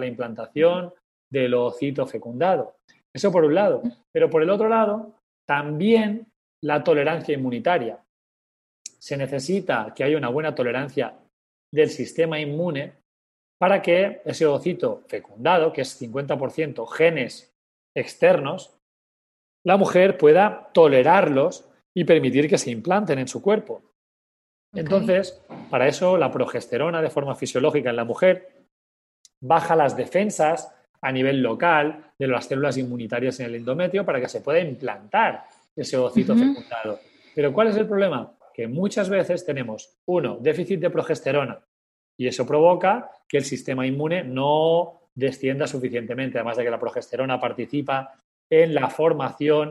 [SPEAKER 5] del ovocito fecundado. Eso por un lado. Pero por el otro lado, también la tolerancia inmunitaria. Se necesita que haya una buena tolerancia del sistema inmune para que ese ovocito fecundado, que es 50% genes externos, la mujer pueda tolerarlos y permitir que se implanten en su cuerpo. Entonces, para eso la progesterona, de forma fisiológica en la mujer, baja las defensas a nivel local de las células inmunitarias en el endometrio para que se pueda implantar ese ovocito fecundado. Pero ¿cuál es el problema? Que muchas veces tenemos, déficit de progesterona, y eso provoca que el sistema inmune no descienda suficientemente, además de que la progesterona participa en la formación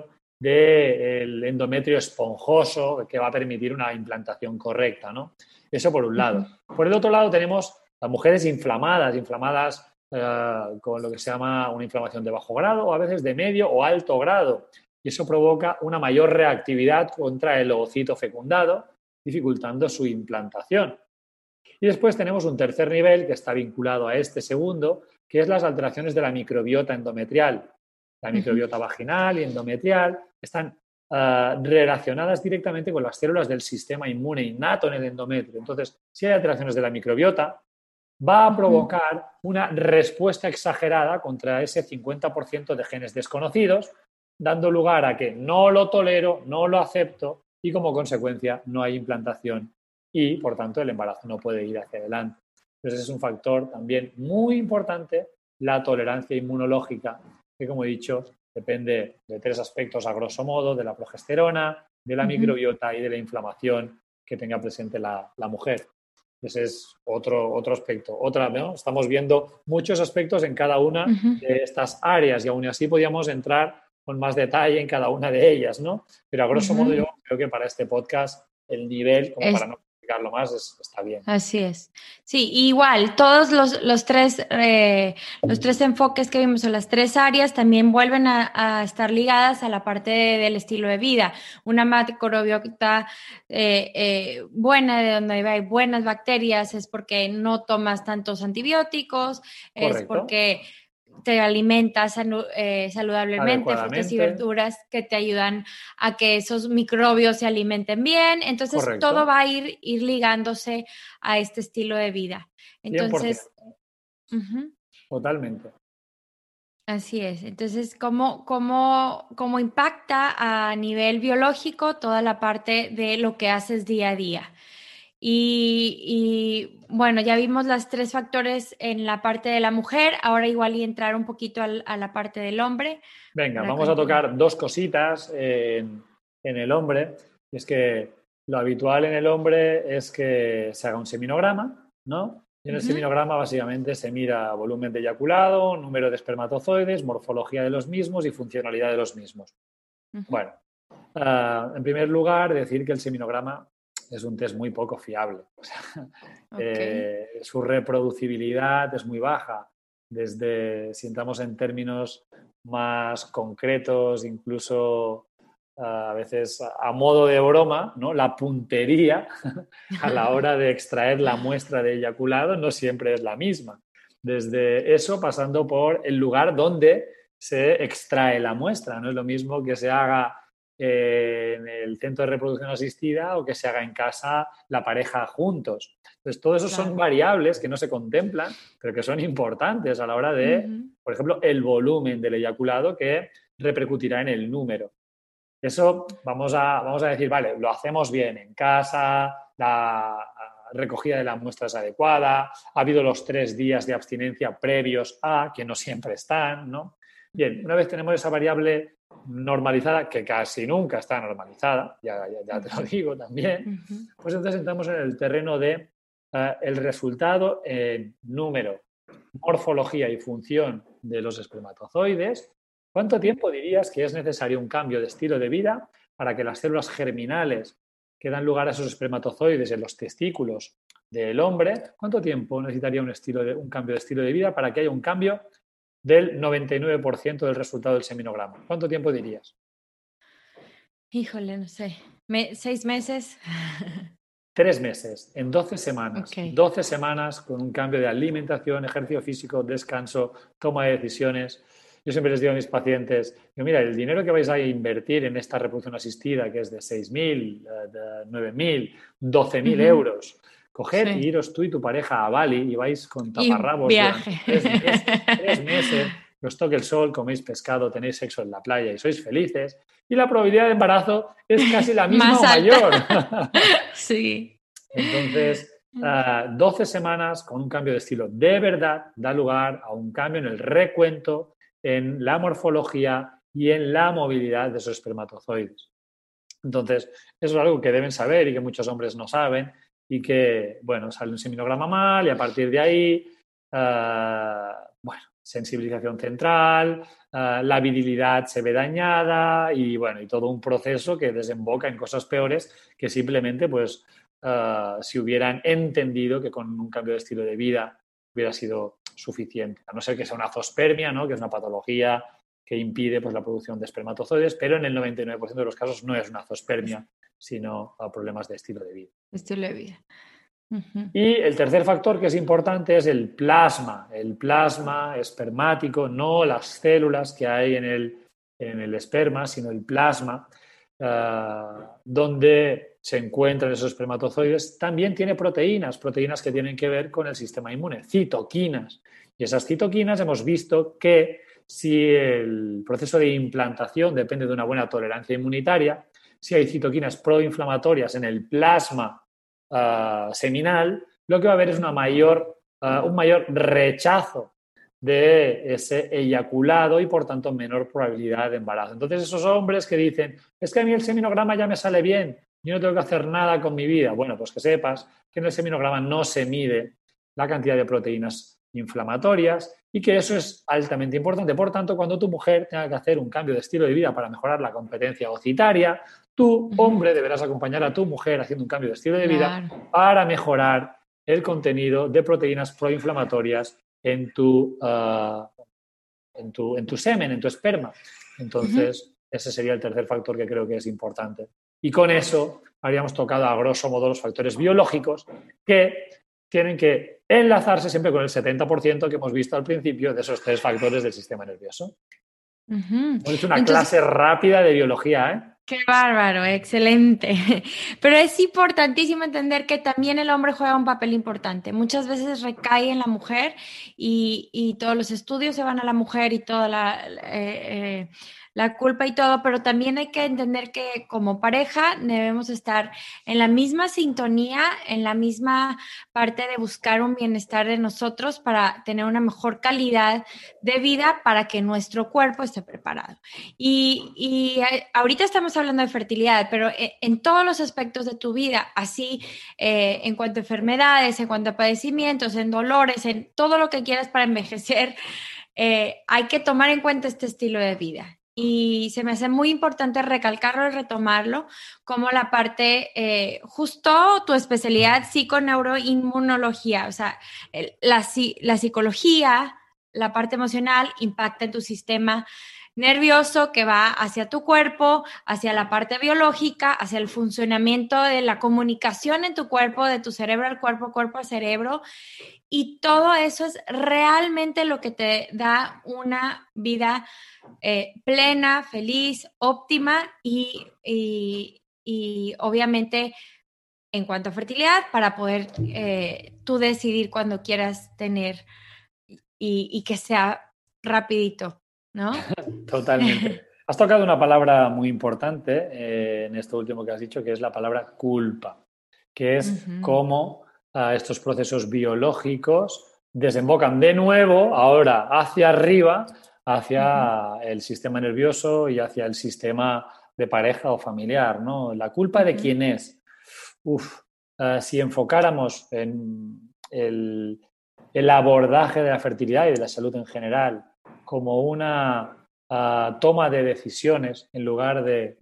[SPEAKER 5] del endometrio esponjoso, que va a permitir una implantación correcta, ¿no? Eso por un lado. Por el otro lado tenemos las mujeres inflamadas con lo que se llama una inflamación de bajo grado, o a veces de medio o alto grado, y eso provoca una mayor reactividad contra el ovocito fecundado, dificultando su implantación. Y después tenemos un tercer nivel que está vinculado a este segundo, que es las alteraciones de la microbiota endometrial. La microbiota vaginal y endometrial están relacionadas directamente con las células del sistema inmune innato en el endometrio. Entonces, si hay alteraciones de la microbiota, va a provocar una respuesta exagerada contra ese 50% de genes desconocidos, dando lugar a que no lo tolero, no lo acepto, y como consecuencia no hay implantación y, por tanto, el embarazo no puede ir hacia adelante. Entonces, es un factor también muy importante, la tolerancia inmunológica, que, como he dicho, depende de 3 aspectos a grosso modo: de la progesterona, de la microbiota y de la inflamación que tenga presente la mujer. Ese es otro aspecto. ¿No? Estamos viendo muchos aspectos en cada una de estas áreas, y aún así podríamos entrar con más detalle en cada una de ellas, ¿no? Pero a grosso modo yo creo que para este podcast el nivel, como para no explicarlo más, está bien.
[SPEAKER 4] Así es. Sí, igual, todos los tres enfoques que vimos o las tres áreas también vuelven a estar ligadas a la parte del estilo de vida. Una macrobiota buena, de donde hay buenas bacterias, es porque no tomas tantos antibióticos, es
[SPEAKER 5] Correcto.
[SPEAKER 4] porque te alimentas saludablemente, frutas y verduras que te ayudan a que esos microbios se alimenten bien. Entonces,
[SPEAKER 5] Correcto.
[SPEAKER 4] todo va a ir ligándose a este estilo de vida. Entonces,
[SPEAKER 5] 100%. Totalmente.
[SPEAKER 4] Así es. Entonces, ¿cómo impacta a nivel biológico toda la parte de lo que haces día a día? Y bueno, ya vimos los tres factores en la parte de la mujer, ahora igual y entrar un poquito a la parte del hombre.
[SPEAKER 5] Venga, vamos a tocar dos cositas en el hombre. Y es que lo habitual en el hombre es que se haga un seminograma, ¿no? Y en el seminograma básicamente se mira volumen de eyaculado, número de espermatozoides, morfología de los mismos y funcionalidad de los mismos. Bueno, en primer lugar, decir que el seminograma es un test muy poco fiable. O sea, su reproducibilidad es muy baja. Si entramos en términos más concretos, incluso a veces a modo de broma, ¿no? La puntería a la hora de extraer la muestra de eyaculado no siempre es la misma. Desde eso pasando por el lugar donde se extrae la muestra. No es lo mismo que se haga en el centro de reproducción asistida o que se haga en casa la pareja juntos. Entonces, todo eso son variables que no se contemplan, pero que son importantes a la hora de, por ejemplo, el volumen del eyaculado que repercutirá en el número. Eso vamos a decir, vale, lo hacemos bien en casa, la recogida de la muestra es adecuada, ha habido los 3 días de abstinencia previos a, que no siempre están, ¿no? Bien, una vez tenemos esa variable normalizada, que casi nunca está normalizada, ya te lo digo también, pues entonces entramos en el terreno de el resultado en número, morfología y función de los espermatozoides. ¿Cuánto tiempo dirías que es necesario un cambio de estilo de vida para que las células germinales que dan lugar a esos espermatozoides en los testículos del hombre, cuánto tiempo necesitaría un cambio de estilo de vida para que haya un cambio del 99% del resultado del seminograma? ¿Cuánto tiempo dirías?
[SPEAKER 4] Híjole, no sé. 6 meses.
[SPEAKER 5] 3 meses, en 12 semanas. 12 semanas con un cambio de alimentación, ejercicio físico, descanso, toma de decisiones. Yo siempre les digo a mis pacientes, mira, el dinero que vais a invertir en esta reproducción asistida, que es de 6.000, de 9.000, 12.000 euros, coged y iros tú y tu pareja a Bali y vais con taparrabos durante 3 meses, que os toque el sol, coméis pescado, tenéis sexo en la playa y sois felices, y la probabilidad de embarazo es casi la misma o mayor.
[SPEAKER 4] Sí.
[SPEAKER 5] Entonces, 12 semanas con un cambio de estilo de verdad da lugar a un cambio en el recuento, en la morfología y en la movilidad de esos espermatozoides. Entonces, eso es algo que deben saber y que muchos hombres no saben y que, bueno, sale un seminograma mal y a partir de ahí, sensibilización central, la virilidad se ve dañada y, bueno, y todo un proceso que desemboca en cosas peores que simplemente, pues, si hubieran entendido que con un cambio de estilo de vida hubiera sido suficiente, a no ser que sea una azoospermia, ¿no? Que es una patología que impide, pues, la producción de espermatozoides, pero en el 99% de los casos no es una azoospermia, sino problemas de estilo de vida.
[SPEAKER 4] Estilo de vida.
[SPEAKER 5] Y el tercer factor que es importante es el plasma espermático, no las células que hay en el esperma, sino el plasma, donde se encuentran esos espermatozoides. También tiene proteínas que tienen que ver con el sistema inmune, citoquinas. Y esas citoquinas hemos visto que si el proceso de implantación depende de una buena tolerancia inmunitaria, si hay citoquinas proinflamatorias en el plasma seminal, lo que va a haber es un mayor rechazo de ese eyaculado y, por tanto, menor probabilidad de embarazo. Entonces, esos hombres que dicen, es que a mí el seminograma ya me sale bien, yo no tengo que hacer nada con mi vida. Bueno, pues que sepas que en el seminograma no se mide la cantidad de proteínas inflamatorias y que eso es altamente importante. Por tanto, cuando tu mujer tenga que hacer un cambio de estilo de vida para mejorar la competencia ocitaria, tú, hombre, deberás acompañar a tu mujer haciendo un cambio de estilo de vida para mejorar el contenido de proteínas proinflamatorias en tu semen, en tu esperma. Entonces, ese sería el tercer factor que creo que es importante. Y con eso habríamos tocado a grosso modo los factores biológicos que tienen que enlazarse siempre con el 70% que hemos visto al principio de esos 3 factores del sistema nervioso. Hemos hecho una clase rápida de biología, ¿eh?
[SPEAKER 4] Qué bárbaro, excelente. Pero es importantísimo entender que también el hombre juega un papel importante. Muchas veces recae en la mujer y todos los estudios se van a la mujer y toda la culpa y todo, pero también hay que entender que como pareja debemos estar en la misma sintonía, en la misma parte de buscar un bienestar de nosotros para tener una mejor calidad de vida para que nuestro cuerpo esté preparado. Y ahorita estamos hablando de fertilidad, pero en todos los aspectos de tu vida, así en cuanto a enfermedades, en cuanto a padecimientos, en dolores, en todo lo que quieras para envejecer, hay que tomar en cuenta este estilo de vida. Y se me hace muy importante recalcarlo y retomarlo como la parte, justo tu especialidad, psiconeuroinmunología, o sea, la psicología, la parte emocional impacta en tu sistema nervioso que va hacia tu cuerpo, hacia la parte biológica, hacia el funcionamiento de la comunicación en tu cuerpo, de tu cerebro al cuerpo, cuerpo al cerebro. Y todo eso es realmente lo que te da una vida plena, feliz, óptima y obviamente en cuanto a fertilidad para poder tú decidir cuando quieras tener y que sea rapidito, ¿no?
[SPEAKER 5] Totalmente. Has tocado una palabra muy importante en esto último que has dicho, que es la palabra culpa, que es cómo estos procesos biológicos desembocan de nuevo ahora hacia arriba, hacia el sistema nervioso y hacia el sistema de pareja o familiar, ¿no? ¿La culpa de quién es? Si enfocáramos en el abordaje de la fertilidad y de la salud en general como una toma de decisiones en lugar de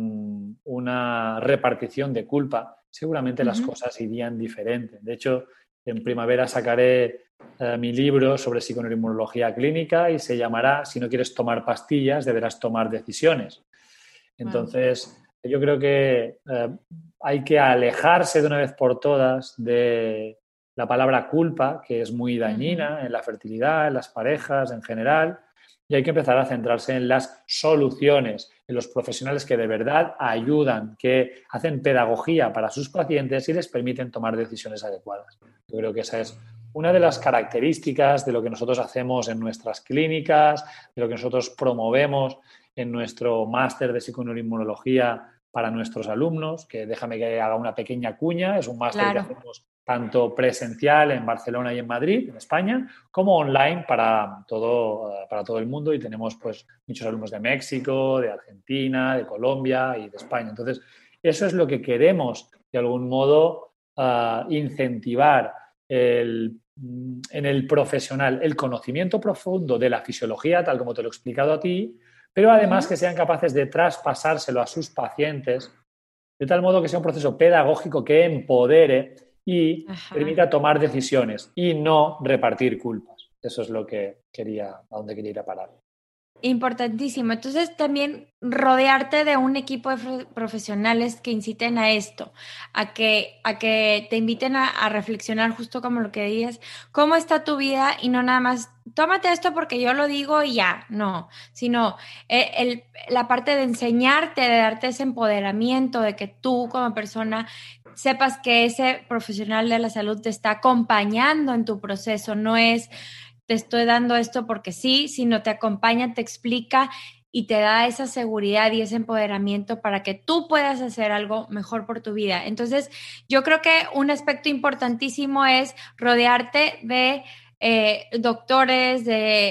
[SPEAKER 5] una repartición de culpa, seguramente las cosas irían diferente. De hecho, en primavera sacaré mi libro sobre psiconeuroinmunología clínica y se llamará Si no quieres tomar pastillas, deberás tomar decisiones. Entonces, yo creo que hay que alejarse de una vez por todas de la palabra culpa, que es muy dañina en la fertilidad, en las parejas en general, y hay que empezar a centrarse en las soluciones, en los profesionales que de verdad ayudan, que hacen pedagogía para sus pacientes y les permiten tomar decisiones adecuadas. Yo creo que esa es una de las características de lo que nosotros hacemos en nuestras clínicas, de lo que nosotros promovemos en nuestro máster de psiconeuroinmunología para nuestros alumnos, que déjame que haga una pequeña cuña, es un máster que hacemos tanto presencial en Barcelona y en Madrid, en España, como online para todo el mundo, y tenemos pues muchos alumnos de México, de Argentina, de Colombia y de España. Entonces, eso es lo que queremos de algún modo incentivar en el profesional, el conocimiento profundo de la fisiología, tal como te lo he explicado a ti, pero además que sean capaces de traspasárselo a sus pacientes de tal modo que sea un proceso pedagógico que empodere y permita tomar decisiones y no repartir culpas. Eso es lo que a donde quería ir a parar.
[SPEAKER 4] Importantísimo. Entonces, también rodearte de un equipo de profesionales que inciten a esto, a que te inviten a reflexionar justo como lo que dices, cómo está tu vida y no nada más, tómate esto porque yo lo digo y ya, no, sino la parte de enseñarte, de darte ese empoderamiento, de que tú como persona sepas que ese profesional de la salud te está acompañando en tu proceso, no es te estoy dando esto porque sí, sino te acompaña, te explica y te da esa seguridad y ese empoderamiento para que tú puedas hacer algo mejor por tu vida. Entonces, yo creo que un aspecto importantísimo es rodearte de doctores,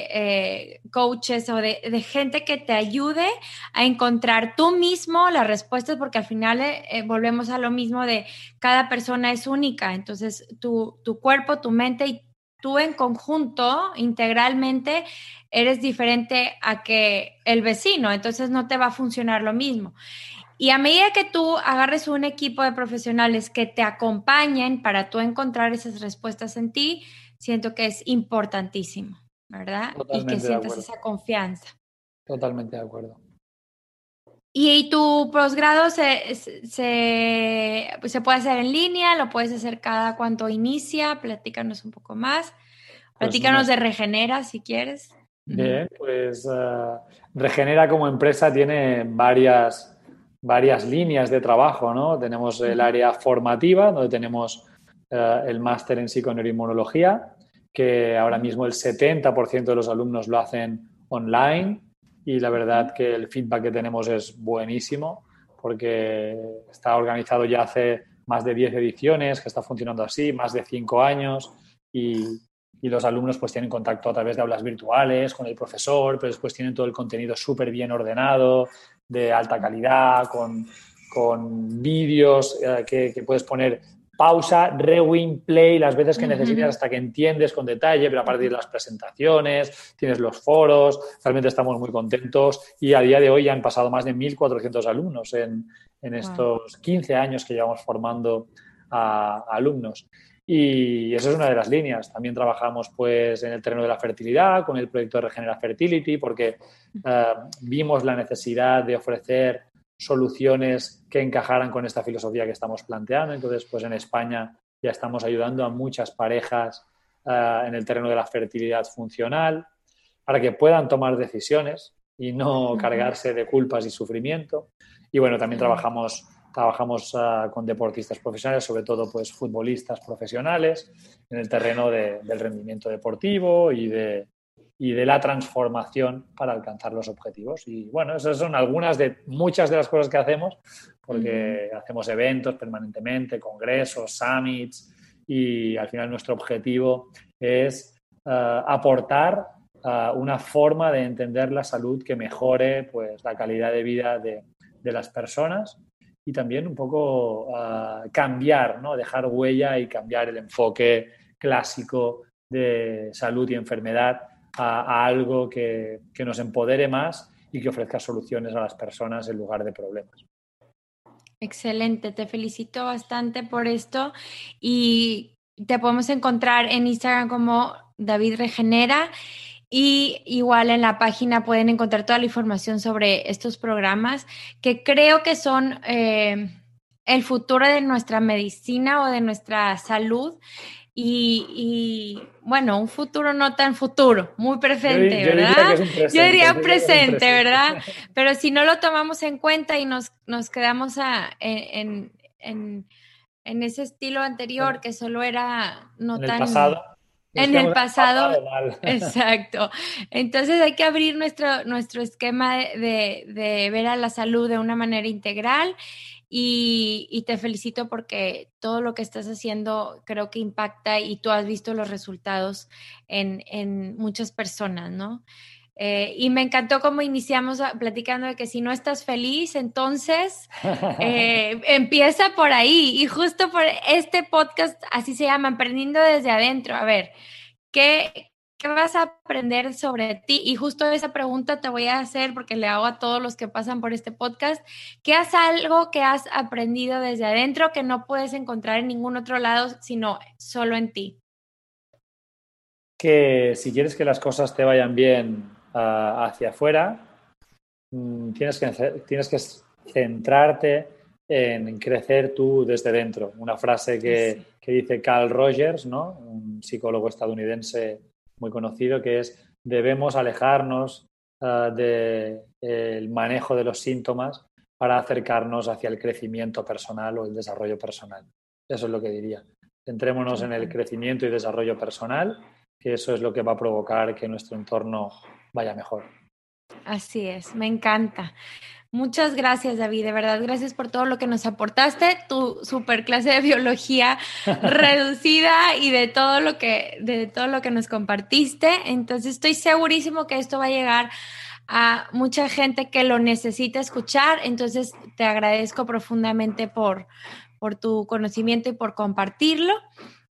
[SPEAKER 4] de coaches o de gente que te ayude a encontrar tú mismo las respuestas, porque al final volvemos a lo mismo de cada persona es única. Entonces, tu cuerpo, tu mente y tú en conjunto, integralmente, eres diferente a que el vecino, entonces no te va a funcionar lo mismo. Y a medida que tú agarres un equipo de profesionales que te acompañen para tú encontrar esas respuestas en ti, siento que es importantísimo, ¿verdad? Y que
[SPEAKER 5] Totalmente de
[SPEAKER 4] sientas
[SPEAKER 5] acuerdo.
[SPEAKER 4] esa confianza.
[SPEAKER 5] Totalmente de acuerdo.
[SPEAKER 4] ¿Y tu posgrado se puede hacer en línea? ¿Lo puedes hacer cada cuánto inicia? Platícanos un poco más.
[SPEAKER 5] Pues
[SPEAKER 4] Platícanos de Regenera, si quieres.
[SPEAKER 5] bien, pues Regenera como empresa tiene varias líneas de trabajo, ¿no? Tenemos el área formativa, donde tenemos el máster en psiconeuroinmunología, que ahora mismo el 70% de los alumnos lo hacen online y la verdad que el feedback que tenemos es buenísimo porque está organizado ya hace más de 10 ediciones, que está funcionando así, más de 5 años y los alumnos pues tienen contacto a través de aulas virtuales con el profesor, pero después tienen todo el contenido súper bien ordenado, de alta calidad, con vídeos que puedes poner pausa, rewind, play, las veces que necesites hasta que entiendes con detalle, pero aparte de las presentaciones, tienes los foros, realmente estamos muy contentos y a día de hoy ya han pasado más de 1.400 alumnos en estos 15 años que llevamos formando a alumnos. Y eso es una de las líneas. También trabajamos pues, en el terreno de la fertilidad, con el proyecto de Regenera Fertility, porque vimos la necesidad de ofrecer soluciones que encajaran con esta filosofía que estamos planteando. Entonces, pues en España ya estamos ayudando a muchas parejas en el terreno de la fertilidad funcional para que puedan tomar decisiones y no cargarse de culpas y sufrimiento. Y bueno, también trabajamos con deportistas profesionales, sobre todo pues futbolistas profesionales, en el terreno del rendimiento deportivo y de la transformación para alcanzar los objetivos. Y bueno, esas son algunas de muchas de las cosas que hacemos, porque hacemos eventos permanentemente, congresos, summits, y al final nuestro objetivo es aportar una forma de entender la salud que mejore pues, la calidad de vida de las personas y también un poco cambiar, ¿no? Dejar huella y cambiar el enfoque clásico de salud y enfermedad a algo que nos empodere más y que ofrezca soluciones a las personas en lugar de problemas.
[SPEAKER 4] Excelente, te felicito bastante por esto y te podemos encontrar en Instagram como David Regenera y igual en la página pueden encontrar toda la información sobre estos programas que creo que son el futuro de nuestra medicina o de nuestra salud. Y bueno, un futuro no tan futuro, muy presente,
[SPEAKER 5] Yo
[SPEAKER 4] ¿verdad?
[SPEAKER 5] diría que es un presente.
[SPEAKER 4] Yo diría presente, ¿verdad? Pero si no lo tomamos en cuenta y nos quedamos en ese estilo anterior que solo era no
[SPEAKER 5] en el
[SPEAKER 4] tan...
[SPEAKER 5] pasado.
[SPEAKER 4] En el pasado,
[SPEAKER 5] mal.
[SPEAKER 4] exacto. Entonces hay que abrir nuestro esquema de ver a la salud de una manera integral y te felicito porque todo lo que estás haciendo creo que impacta y tú has visto los resultados en muchas personas, ¿no? Y me encantó cómo iniciamos platicando de que si no estás feliz, entonces empieza por ahí. Y justo por este podcast, así se llama, Aprendiendo desde adentro. A ver, ¿qué vas a aprender sobre ti? Y justo esa pregunta te voy a hacer porque le hago a todos los que pasan por este podcast. ¿Qué es algo que has aprendido desde adentro que no puedes encontrar en ningún otro lado, sino solo en ti?
[SPEAKER 5] Que si quieres que las cosas te vayan bien hacia afuera, tienes que centrarte en crecer tú desde dentro. Una frase que dice Carl Rogers, ¿no? Un psicólogo estadounidense muy conocido, que es: debemos alejarnos del manejo de los síntomas para acercarnos hacia el crecimiento personal o el desarrollo personal. Eso es lo que diría. Centrémonos en el crecimiento y desarrollo personal, que eso es lo que va a provocar que nuestro entorno vaya mejor.
[SPEAKER 4] Así es, me encanta. Muchas gracias, David, de verdad, gracias por todo lo que nos aportaste, tu super clase de biología reducida y de todo lo que nos compartiste. Entonces, estoy segurísimo que esto va a llegar a mucha gente que lo necesita escuchar. Entonces, te agradezco profundamente por tu conocimiento y por compartirlo.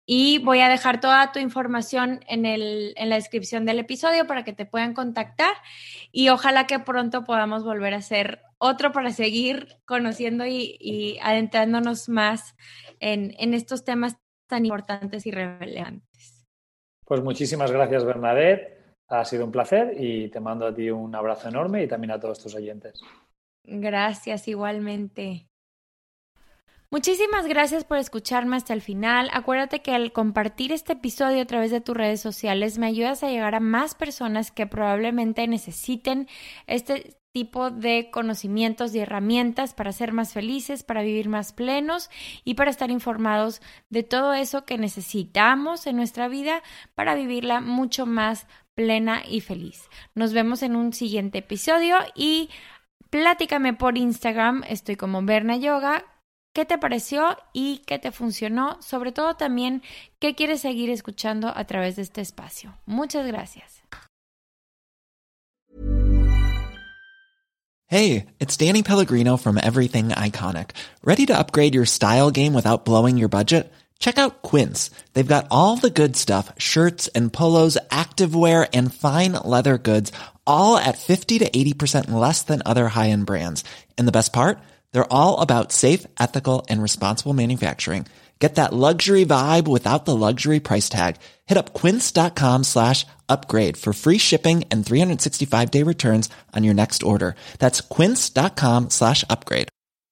[SPEAKER 4] Y voy a dejar toda tu información en la descripción del episodio para que te puedan contactar y ojalá que pronto podamos volver a hacer otro para seguir conociendo y adentrándonos más en estos temas tan importantes y relevantes.
[SPEAKER 5] Pues muchísimas gracias, Bernadette. Ha sido un placer y te mando a ti un abrazo enorme y también a todos tus oyentes.
[SPEAKER 4] Gracias, igualmente. Muchísimas gracias por escucharme hasta el final. Acuérdate que al compartir este episodio a través de tus redes sociales me ayudas a llegar a más personas que probablemente necesiten este tipo de conocimientos y herramientas para ser más felices, para vivir más plenos y para estar informados de todo eso que necesitamos en nuestra vida para vivirla mucho más plena y feliz. Nos vemos en un siguiente episodio y platícame por Instagram, estoy como Berna Yoga. ¿Qué te pareció y qué te funcionó? Sobre todo también, ¿qué quieres seguir escuchando a través de este espacio? Muchas gracias.
[SPEAKER 6] Hey, it's Danny Pellegrino from Everything Iconic. Ready to upgrade your style game without blowing your budget? Check out Quince. They've got all the good stuff, shirts and polos, activewear, and fine leather goods, all at 50 to 80% less than other high-end brands. And the best part? They're all about safe, ethical, and responsible manufacturing. Get that luxury vibe without the luxury price tag. Hit up quince.com/upgrade for free shipping and 365-day returns on your next order. That's quince.com/upgrade.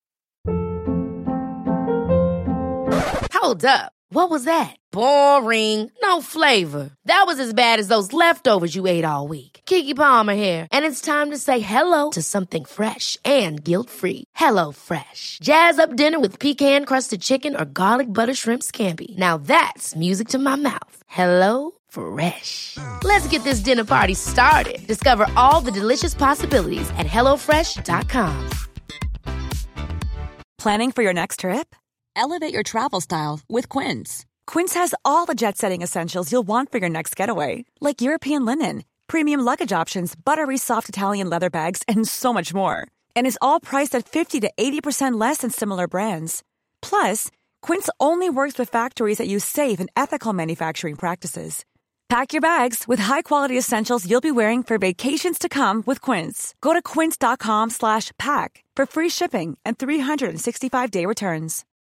[SPEAKER 3] Hold up. What was that? Boring. No flavor. That was as bad as those leftovers you ate all week. Keke Palmer here. And it's time to say hello to something fresh and guilt-free. Hello Fresh. Jazz up dinner with pecan-crusted chicken or garlic butter shrimp scampi. Now that's music to my mouth. Hello Fresh. Let's get this dinner party started. Discover all the delicious possibilities at hellofresh.com.
[SPEAKER 2] Planning for your next trip? Elevate your travel style with Quince. Quince has all the jet-setting essentials you'll want for your next getaway, like European linen, premium luggage options, buttery soft Italian leather bags, and so much more. And is all priced at 50 to 80% less than similar brands. Plus, Quince only works with factories that use safe and ethical manufacturing practices. Pack your bags with high-quality essentials you'll be wearing for vacations to come with Quince. Go to quince.com/pack for free shipping and 365-day returns.